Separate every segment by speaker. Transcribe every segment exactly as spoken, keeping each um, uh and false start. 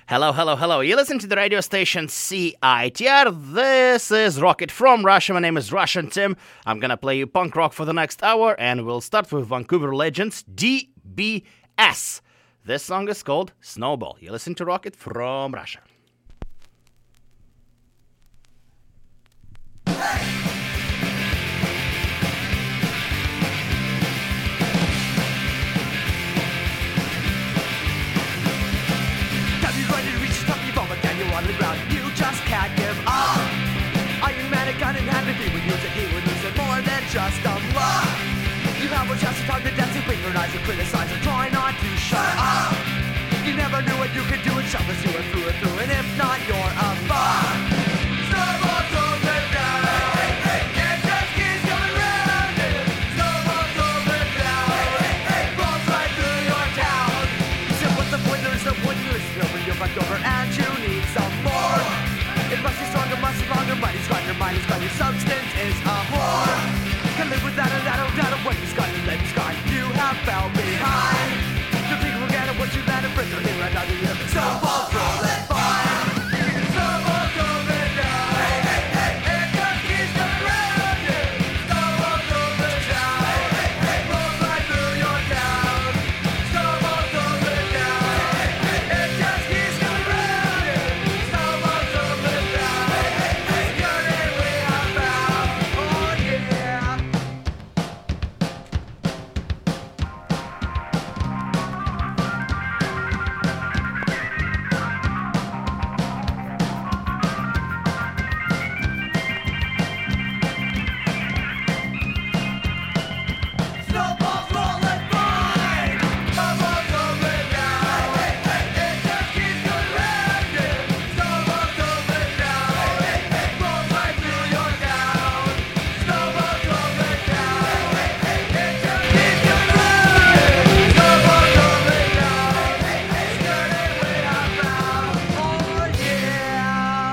Speaker 1: Hello, hello, hello. You listen to the radio station C I T R. This is Rocket from Russia. My name is Russian Tim. I'm gonna play you punk rock for the next hour, and we'll start with Vancouver Legends, D B S. This song is called Snowball. You listen to Rocket from Russia.
Speaker 2: You just can't give up. Are you mad at God and have to be with music? He would lose it more than just a love. You have a chance to talk to dance and finger-eyes and criticize and try not to shut up. You never knew what you could do and shove us through and through and through, and if not, you're a bum. Snowball rolling down. Hey, hey, hey. It just keeps coming round. Snowball rolling down. Hey, hey, hey. Rolls right through your town. So what's the point? There's no point in listening over your back over, and you need some more. It must be stronger, must be longer. Money's gone, your mind is gone, your substance is a whore. Can live without it, I don't doubt it. When he's gone, your legs gone, you have fell behind. The people get it, what you let it bring. They're here right now, you have snowballs rolling fine. Snowballs rolling down. Hey, hey, hey. It just keeps coming round. Snowballs rolling down. Hey, hey, hey. Rolls right through your town. Snowballs rolling down. Hey, hey, hey. It just keeps coming round. Snowballs rolling down. Hey, hey, hey. Your name we have found. Oh yeah. Snowballs rolling fine. Snowballs rolling down. Hey, hey, hey. It just keeps going round. Snowballs rolling down. Hey, hey, hey. Rolls right through your town. Snowballs rolling down. Hey, hey, hey. It just keeps going round. Snowballs rolling down. Hey, hey, hey. Your name we have found. Oh yeah.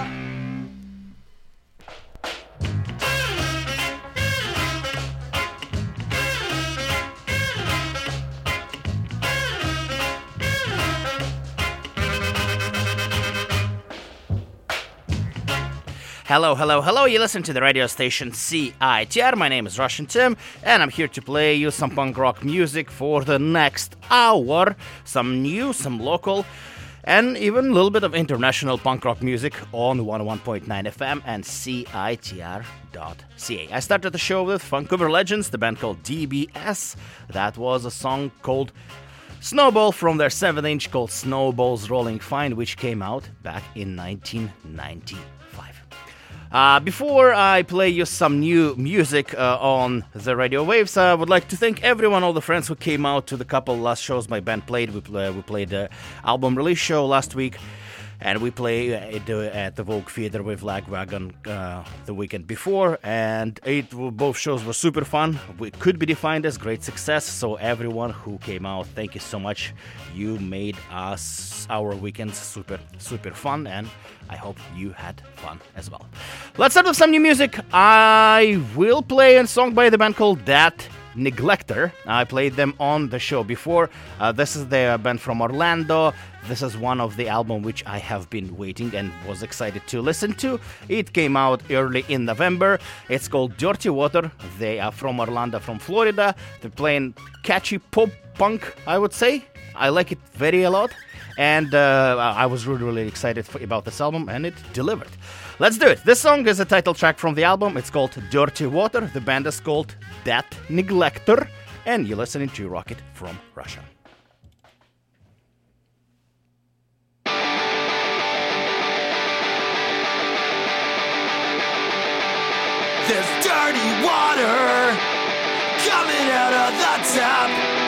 Speaker 1: Hello, hello, hello. You listen to the radio station C I T R. My name is Russian Tim, and I'm here to play you some punk rock music for the next hour. Some new, some local, and even a little bit of international punk rock music on one oh one point nine F M and C I T R dot C A. I started the show with Vancouver Legends, the band called D B S. That was a song called Snowball from their seventh inch called Snowballs Rolling Fine, which came out back in nineteen ninety-five. Uh, before I play you some new music uh, on the radio waves, I would like to thank everyone, all the friends who came out to the couple last shows my band played. We, play, we played the album release show last week, and we played at, at the Vogue Theater with Lagwagon uh, the weekend before, and it, both shows were super fun. We could be defined as great success, so everyone who came out, thank you so much. You made us, our weekends super, super fun, and I hope you had fun as well. Let's start with some new music. I will play a song by the band called That Neglector. I played them on the show before. Uh, this is the band from Orlando. This is one of the albums which I have been waiting and was excited to listen to. It came out early in November. It's called Dirty Water. They are from Orlando, from Florida. They're playing catchy pop punk, I would say. I like it very a lot. And uh, I was really, really excited for, about this album, and it delivered. Let's do it. This song is a title track from the album. It's called Dirty Water. The band is called That Neglector. And you're listening to Rocket from Russia.
Speaker 2: There's dirty water coming out of the tap.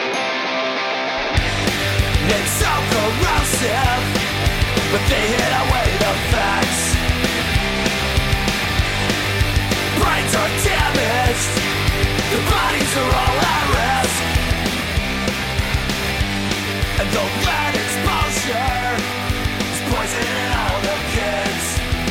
Speaker 2: It's so corrosive, but they hid away the facts. Brains are damaged, the bodies are all at risk, and the lead exposure is poisoning all the kids.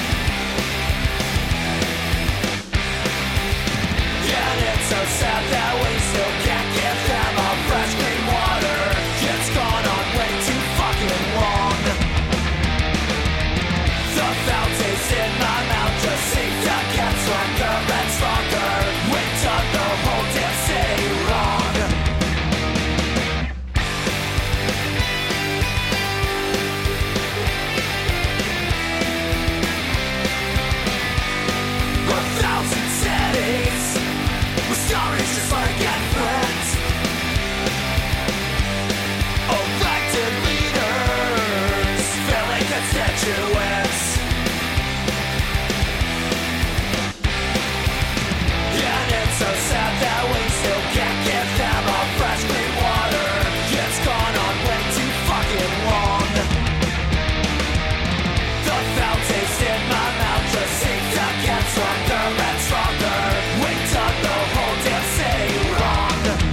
Speaker 2: Yeah, and it's so sad that we still can't give them a fresh clean water. It's gone on way too fucking long. graduates. And it's so sad that we still can't give them a fresh clean water. It's gone on way too fucking long. The foul taste in my mouth just seems to get stronger and stronger. We've done the whole damn city wrong.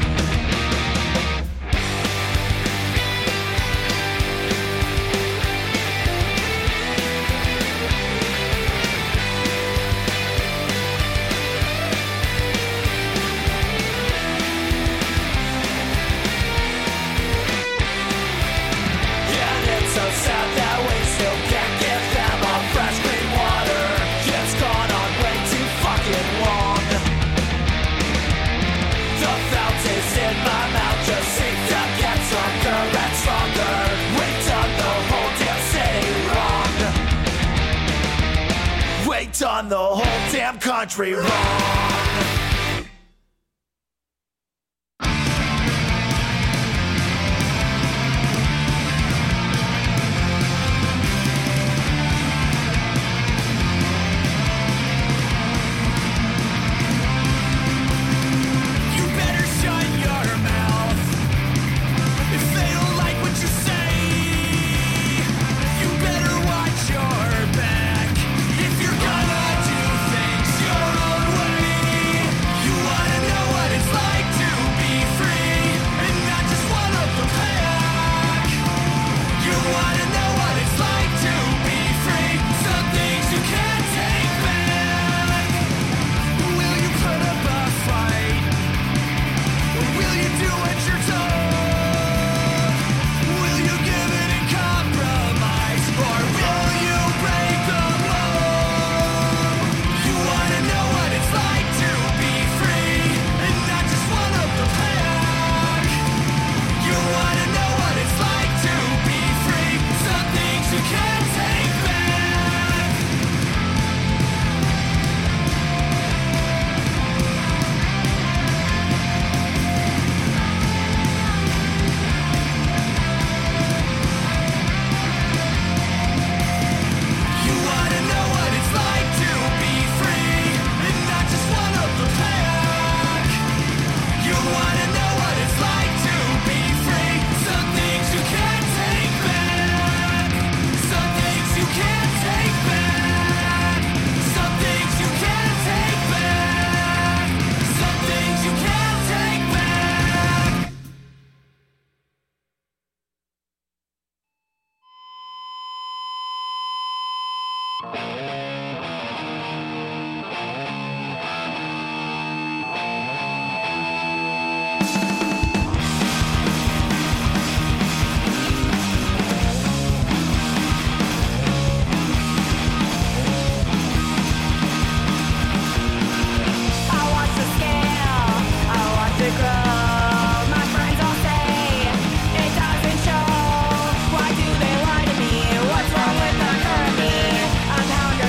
Speaker 2: And it's so sad that we still can't give them a fresh clean water. It's gone on way too fucking long. The foul taste in my mouth just seems to get stronger and stronger. We've done the whole damn city wrong. We've done the whole damn country wrong. You better shut your mouth if they don't like what you say. You better watch your back if you're gonna do things your own way. You wanna know what it's like to be free and not just one of the pack. You wanna know what it's like to be free. Some things you can't take back. Will you put up a fight? Or will you do what you're told? Will you give in and compromise? Or will you break the mold? You wanna know what it's like to be free and not just one of the pack. You wanna know what it's like to be free. Some things you can't take back. You wanna know what it's like to be free and not just one of the pack. You wanna know what it's like to be free. Some things you can't take back. Some things you can't take back. Some things you can't take back. Some things you can't take back. I watch the scale, I watch it grow. My friends all say it doesn't show. Why do they lie to me? What's wrong with the current me? I'm pound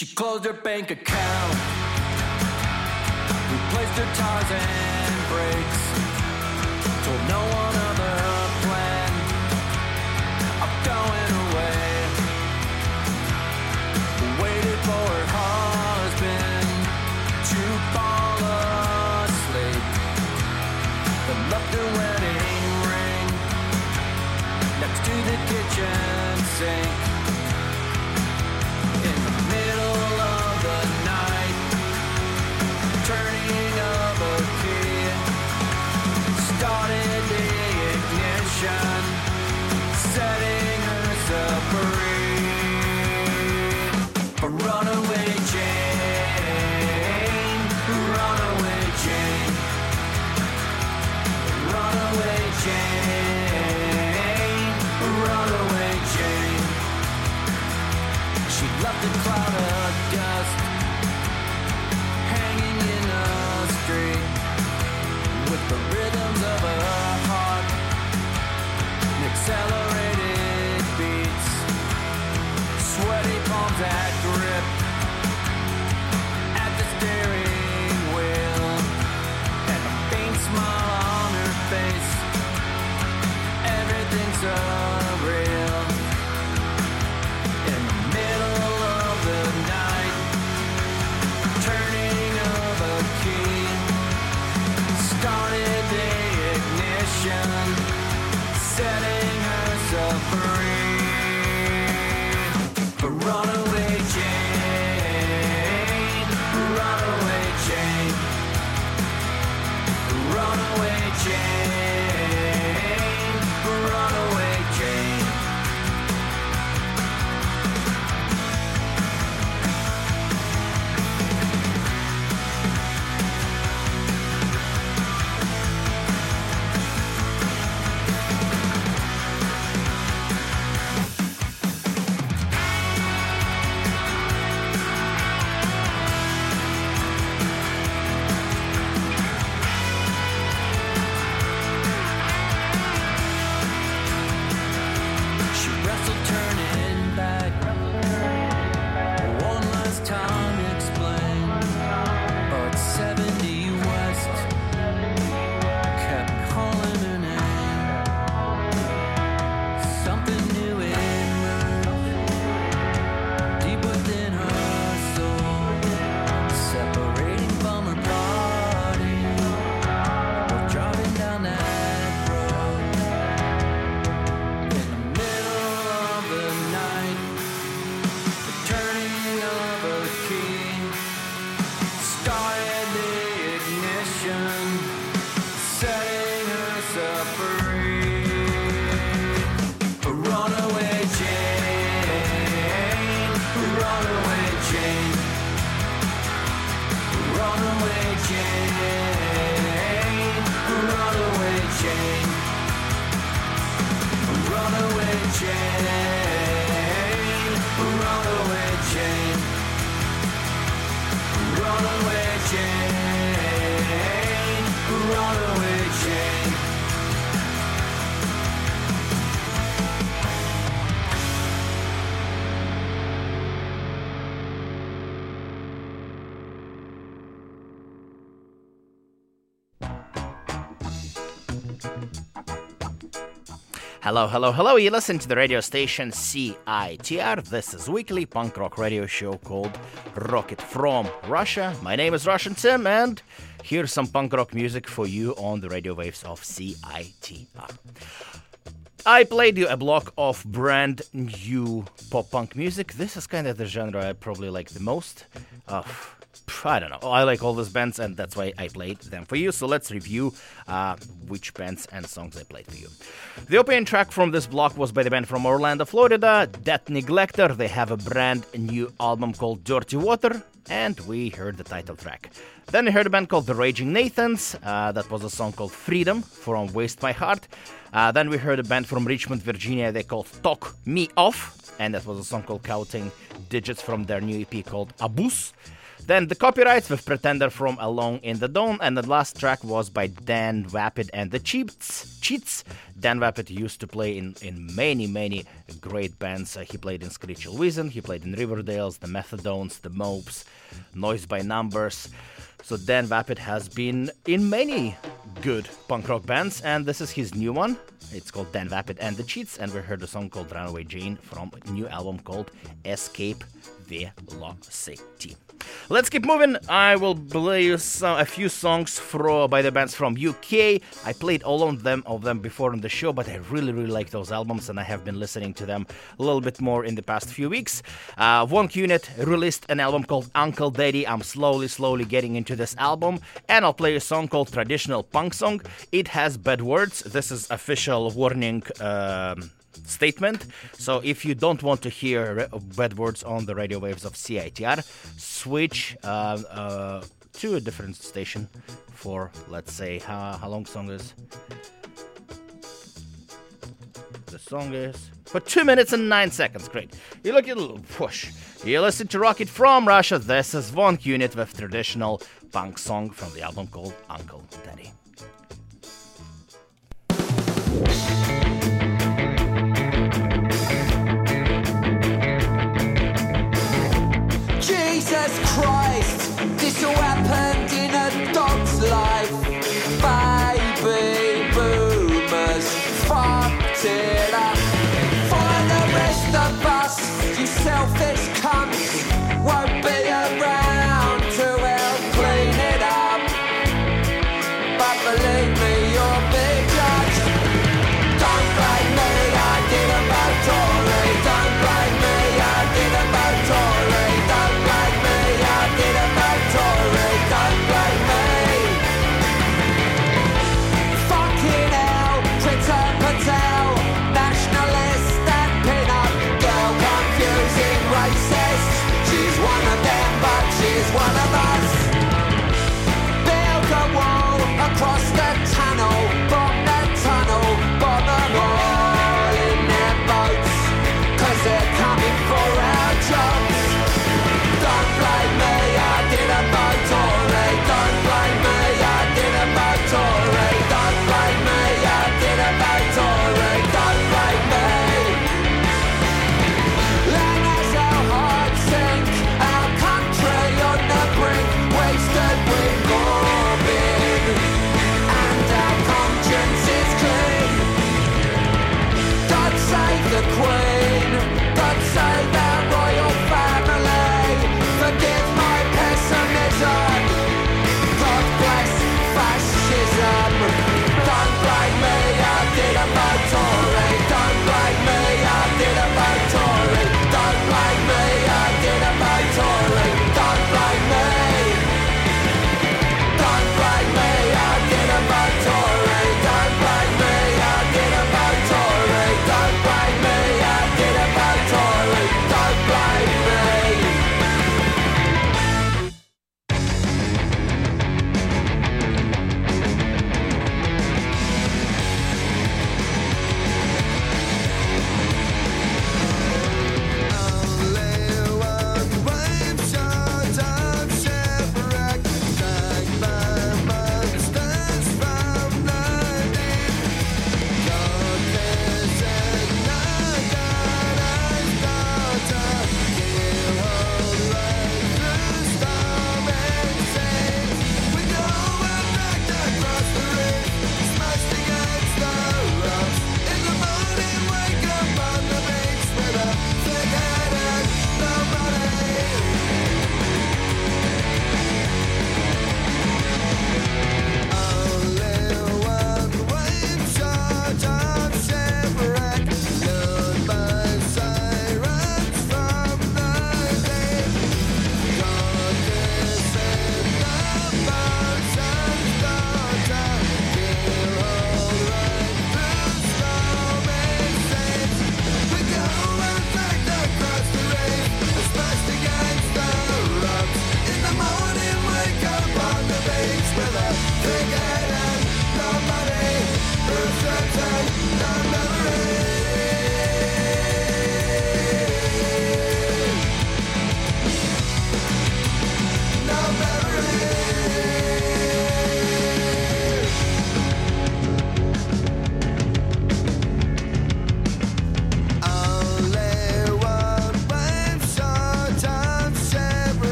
Speaker 3: She closed her bank account, replaced her tires and brakes, told no one of her plan of going away, waited for her husband to fall asleep, then left her wedding ring next to the kitchen sink. In the middle of the night, turning of a key, started the ignition, setting herself free. A runaway Jane, runaway Jane, runaway Jane, runaway Jane. She left a cloud of dust hanging in the street with the rhythms of her heart and accelerated beats, sweaty palms that grip at the steering wheel, and a faint smile on her face. Everything's surreal. In the middle of the night, turning of a key, started the ignition, setting herself free. A runaway Jane, runaway Jane, runaway Jane, runaway Jane. She wrestled, turning back. One last time, explain. But seventy West kept calling her name. Something new emerged deep within her soul, separating from her body while driving down that road. In the middle of the night, the turning of a key, started the ignition, setting herself free. A runaway Jane, runaway Jane, runaway Jane, runaway Jane. Runaway Jane, runaway Jane, runaway Jane, runaway Jane.
Speaker 1: Hello, hello, hello. You listen to the radio station C I T R. This is weekly punk rock radio show called Rocket from Russia. My name is Russian Tim, and here's some punk rock music for you on the radio waves of C I T R. I played you a block of brand new pop-punk music. This is kind of the genre I probably like the most. Uh, I don't know. I like all those bands, and that's why I played them for you. So let's review uh, which bands and songs I played for you. The opening track from this block was by the band from Orlando, Florida, Death Neglector. They have a brand new album called Dirty Water, and we heard the title track. Then we heard a band called The Raging Nathans. Uh, that was a song called Freedom from Waste My Heart. Uh, then we heard a band from Richmond, Virginia. They called Talk Me Off, and that was a song called Counting Digits from their new E P called Abuse. Then The Copyrights with Pretender from Alone in the Dawn, and the last track was by Dan Vapid and the Cheats. Cheats. Dan Vapid used to play in, in many, many great bands. Uh, he played in Screechel Wizen, he played in Riverdales, the Methadones, the Mopes, Noise by Numbers. So Dan Vapid has been in many good punk rock bands, and this is his new one. It's called Dan Vapid and the Cheats, and we heard a song called Runaway Jane from a new album called Escape Velocity. Let's keep moving. I will play you some, a few songs for, by the bands from U K. I played all of them of them before on the show, but I really, really like those albums, and I have been listening to them a little bit more in the past few weeks. Uh, Wonk Unit released an album called Uncle Daddy. I'm slowly, slowly getting into this album, and I'll play a song called Traditional Punk Song. It has bad words. This is official warning um, statement. So if you don't want to hear bad words on the radio waves of C I T R, switch uh, uh, to a different station for, let's say, how, how long song is? The song is for two minutes and nine seconds. Great. You look at a little push. You listen to Rocket from Russia. This is Wonk Unit with Traditional Punk Song from the album called Uncle Daddy.
Speaker 3: Jesus Christ, this all happened in a dog's life. Baby boomers fucked it up. For the rest of us, you selfish cunts won't be around to help clean it up. But believe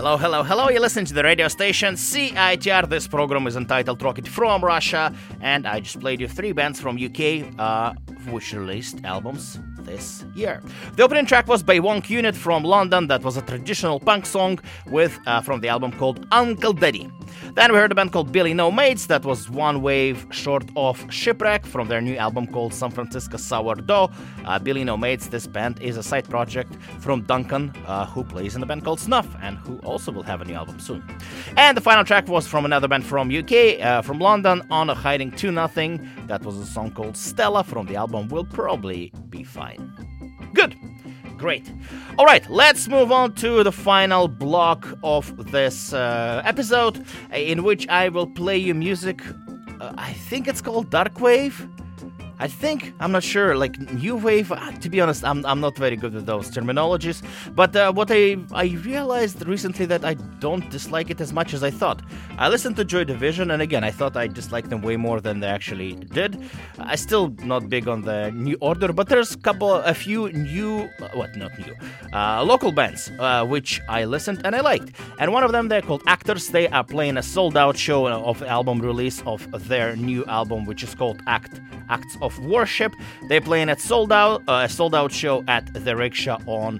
Speaker 1: Hello, hello, hello. You're listening to the radio station C I T R. This program is entitled Rocket from Russia, and I just played you three bands from U K uh, which released albums this year. The opening track was by Wonk Unit from London. That was a traditional punk song with uh, from the album called Uncle Daddy. Then we heard a band called Billy No Mates. That was one wave short of Shipwreck from their new album called San Francisco Sourdough. Uh, Billy No Mates, this band is a side project from Duncan, uh, who plays in a band called Snuff and who also will have a new album soon. And the final track was from another band from U K, uh, from London, On a Hiding to Nothing. That was a song called Stella from the album Will Probably Be Fine. Good. Great. All right, let's move on to the final block of this uh, episode, in which I will play you music. Uh, I think it's called Dark Wave. I think, I'm not sure, like new wave, uh, to be honest, I'm I'm not very good with those terminologies, but uh, what I I realized recently that I don't dislike it as much as I thought. I listened to Joy Division, and again, I thought I disliked them way more than they actually did. I still not big on the New Order, but there's a couple, a few new, uh, what, not new, uh, local bands, uh, which I listened and I liked. And one of them, they're called Actors. They are playing a sold-out show of album release of their new album, which is called Act Acts of Worship. They're playing at sold out uh, a sold out show at the Rickshaw on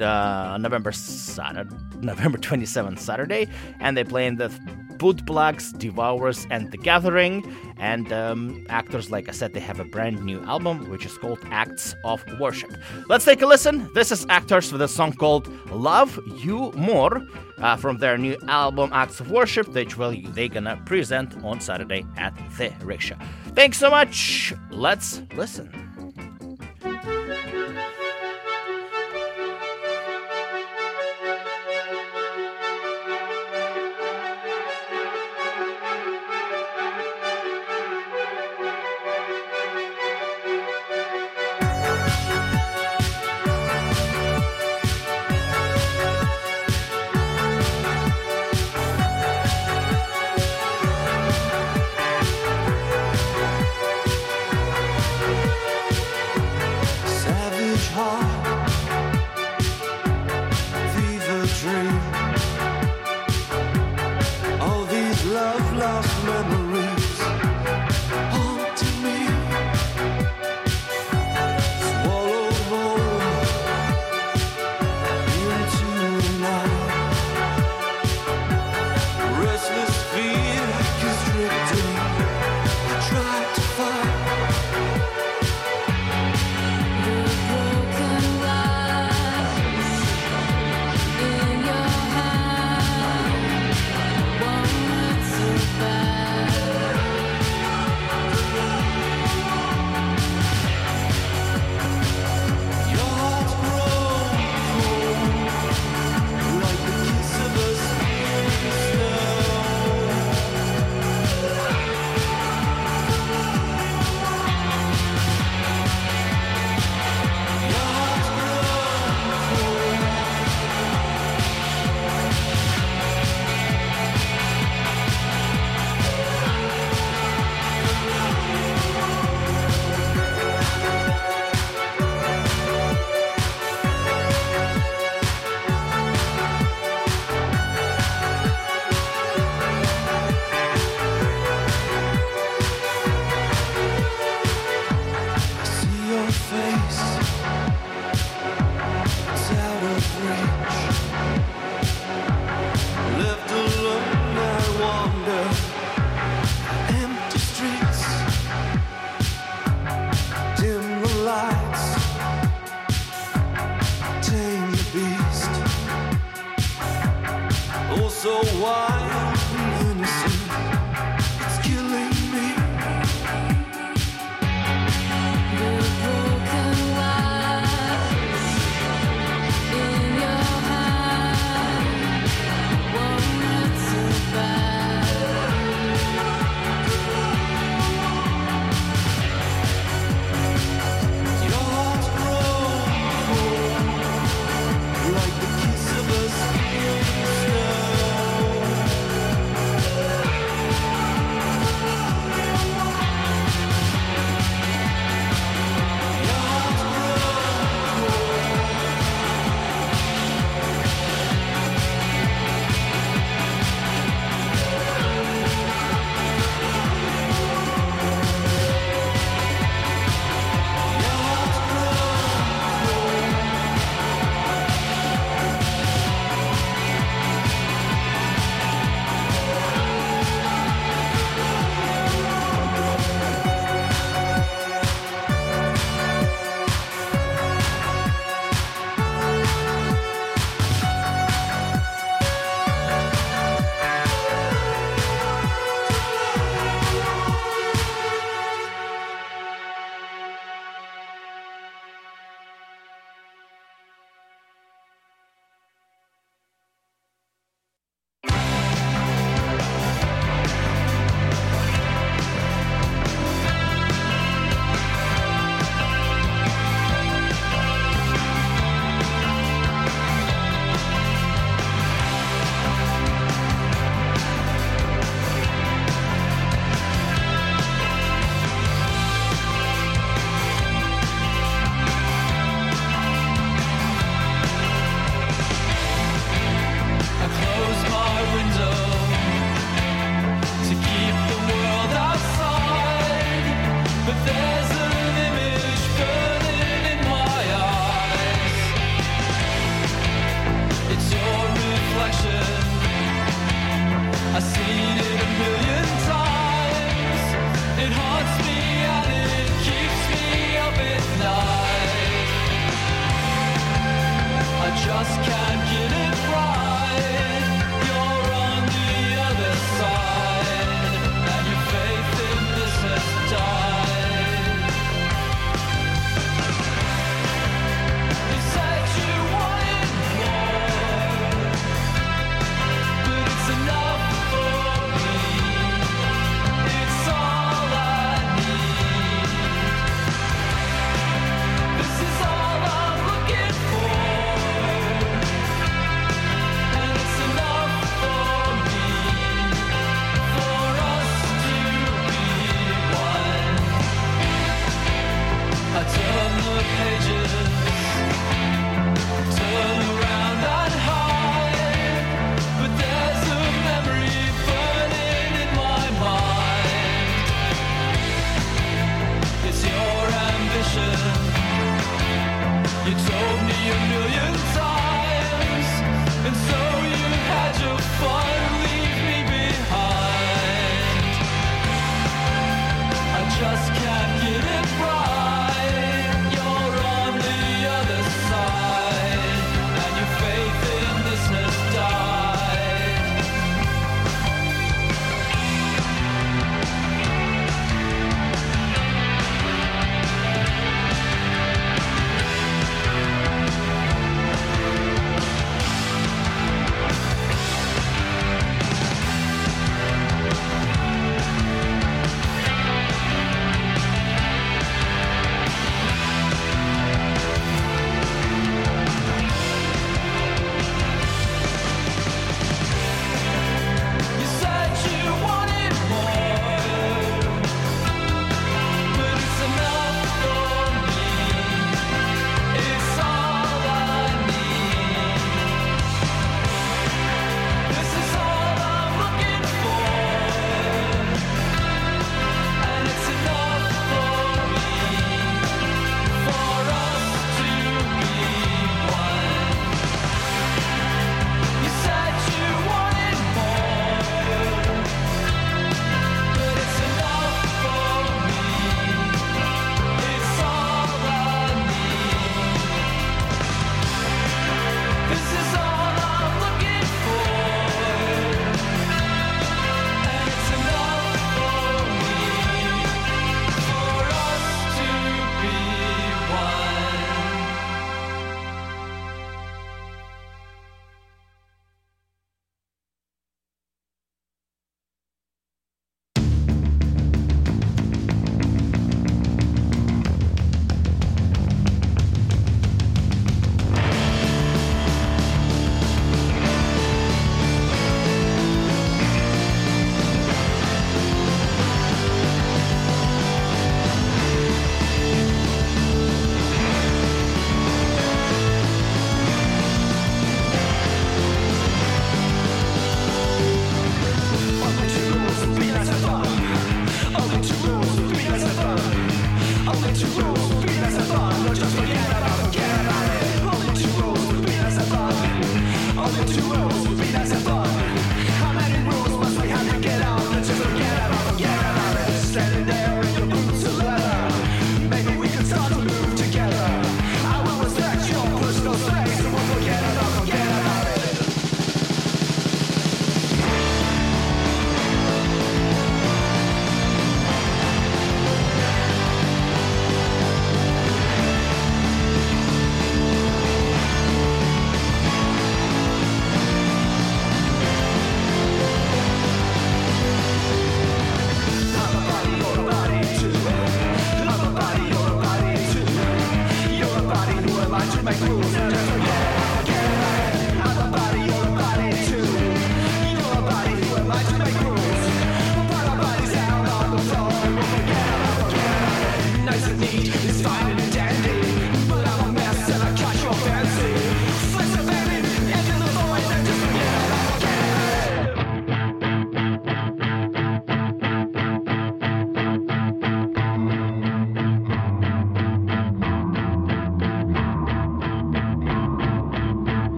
Speaker 1: the November Saturday, November twenty-seventh Saturday, and they're playing the Bootplugs, Devourers, and The Gathering. And um, Actors, like I said, they have a brand new album which is called Acts of Worship. Let's take a listen. This is Actors with a song called Love You More uh, from their new album Acts of Worship, which will they're gonna present on Saturday at the Rickshaw. Thanks so much. Let's listen.
Speaker 4: Bad.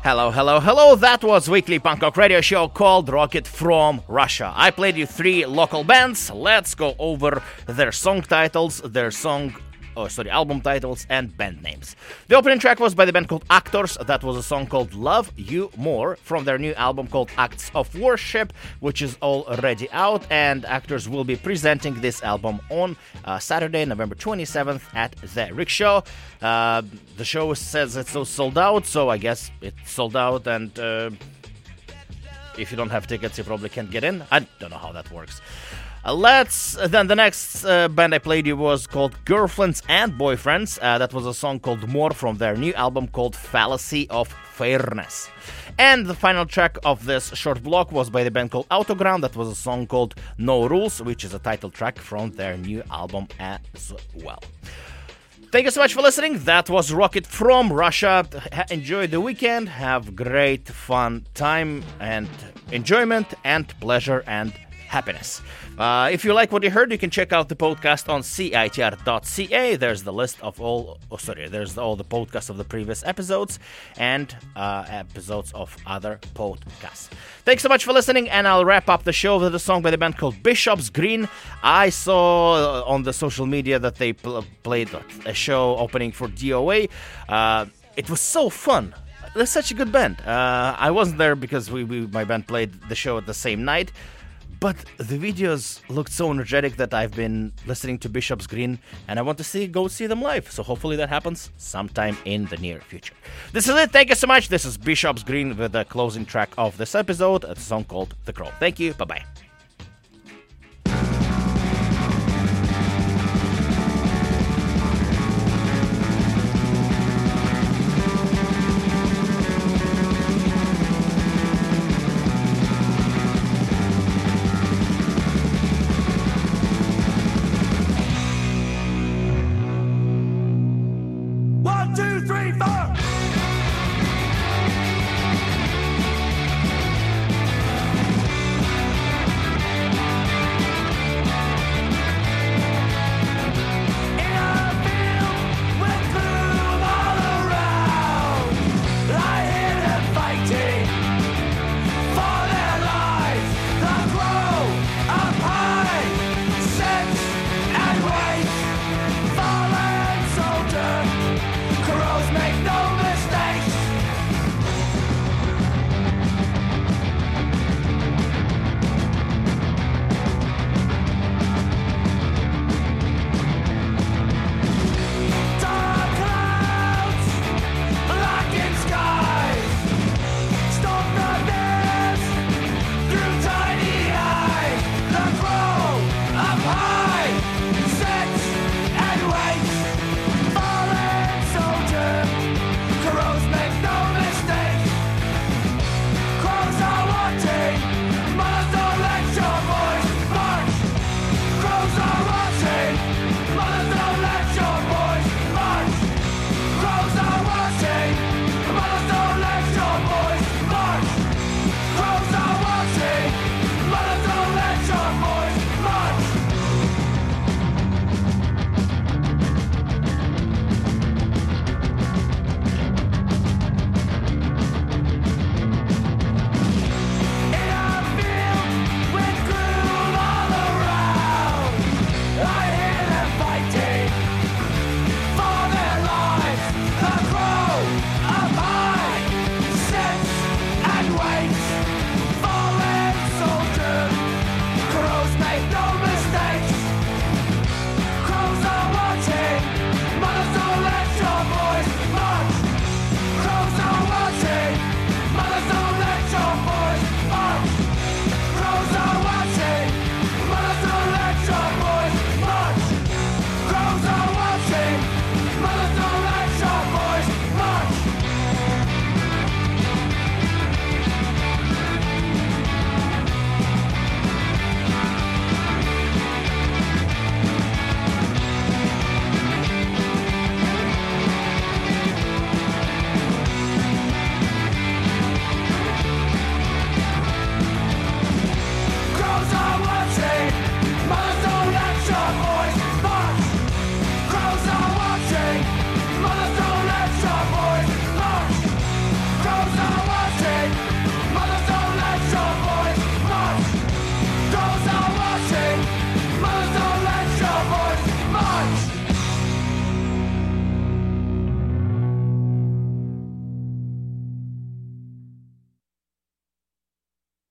Speaker 1: Hello, hello, hello. That was weekly punk rock radio show called Rocket from Russia. I played you three local bands. Let's go over their song titles, their song, oh sorry, album titles and band names. The opening track was by the band called Actors. That was a song called Love You More from their new album called Acts of Worship, which is already out, and Actors will be presenting this album on uh, Saturday, November twenty-seventh at the Rickshaw. Uh, the show says it's sold out, so I guess it's sold out, and uh, if you don't have tickets, you probably can't get in. I don't know how that works. Uh, let's uh, then the next uh, band I played you was called Girlfriends and Boyfriends. Uh, that was a song called More from their new album called Fallacy of Fairness. And the final track of this short block was by the band called Autogram. That was a song called No Rules, which is a title track from their new album as well. Thank you so much for listening. That was Rocket from Russia. Ha- enjoy the weekend. Have great fun time and enjoyment and pleasure and happiness. Uh, if you like what you heard, you can check out the podcast on C I T R dot C A. There's the list of all, oh sorry, there's all the podcasts of the previous episodes and uh, episodes of other podcasts. Thanks so much for listening, and I'll wrap up the show with a song by the band called Bishop's Green. I saw on the social media that they pl- played a show opening for D O A. Uh, it was so fun. They're such a good band. Uh, I wasn't there because we, we my band played the show at the same night. But the videos looked so energetic that I've been listening to Bishop's Green, and I want to see go see them live. So hopefully that happens sometime in the near future. This is it. Thank you so much. This is Bishop's Green with the closing track of this episode, a song called The Crow. Thank you. Bye-bye.